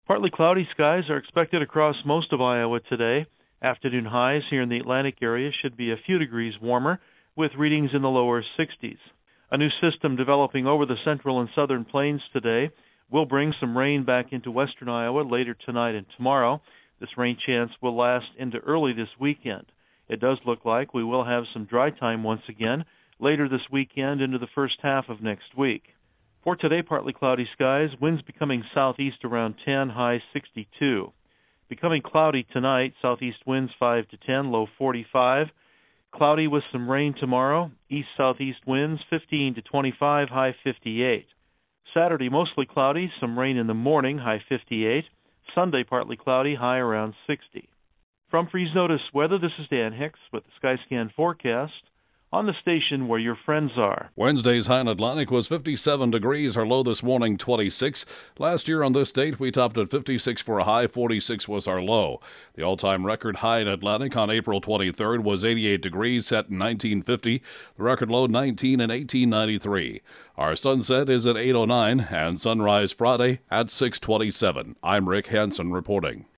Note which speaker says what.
Speaker 1: Partly cloudy skies are expected across most of Iowa today. Afternoon highs here in the Atlantic area should be a few degrees warmer, with readings in the lower 60s. A new system developing over the central and southern plains today will bring some rain back into western Iowa later tonight and tomorrow. This rain chance will last into early this weekend. It does look like we will have some dry time once again later this weekend into the first half of next week. For today, partly cloudy skies, winds becoming southeast around 10, high 62. Becoming cloudy tonight, southeast winds 5 to 10, low 45. Cloudy with some rain tomorrow, east-southeast winds 15 to 25, high 58. Saturday, mostly cloudy, some rain in the morning, high 58. Sunday, partly cloudy, high around 60. From Freeze Notice Weather, this is Dan Hicks with the Skyscan forecast on the station where your friends are.
Speaker 2: Wednesday's high in Atlantic was 57 degrees. Our low this morning, 26. Last year on this date, we topped at 56 for a high. 46 was our low. The all-time record high in Atlantic on April 23rd was 88 degrees, set in 1950. The record low, 19 in 1893. Our sunset is at 8:09 and sunrise Friday at 6:27. I'm Rick Hansen reporting.